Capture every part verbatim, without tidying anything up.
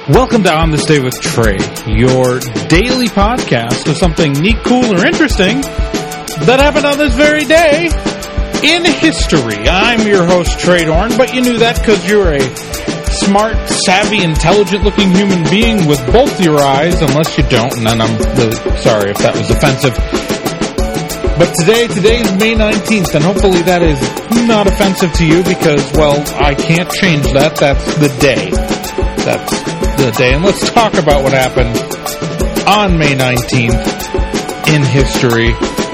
Welcome to On This Day with Trey, your daily podcast of something neat, cool, or interesting that happened on this very day in history. I'm your host, Trey Dorn, but you knew that because you're a smart, savvy, intelligent-looking human being with both your eyes, unless you don't, and then I'm really sorry if that was offensive. But today, today is May nineteenth, and hopefully that is not offensive to you because, well, I can't change that. That's the day. That's the day. And let's talk about what happened on May nineteenth in history.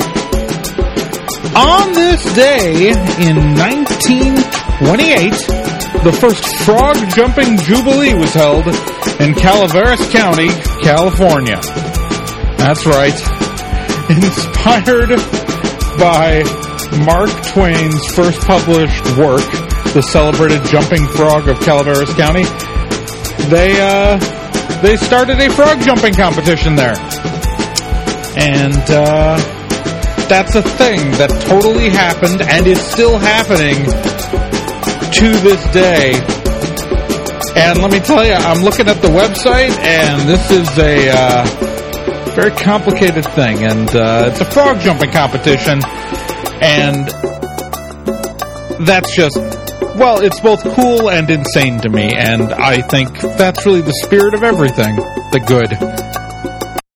On this day in nineteen twenty-eight, the first frog jumping jubilee was held in Calaveras County, California. That's right. Inspired by Mark Twain's first published work, The Celebrated Jumping Frog of Calaveras County, they uh, they started a frog jumping competition there. And uh, that's a thing that totally happened and is still happening to this day. And let me tell you, I'm looking at the website, and this is a uh, very complicated thing. And uh, it's a frog jumping competition, and that's just, well, it's both cool and insane to me, and I think that's really the spirit of everything, the good.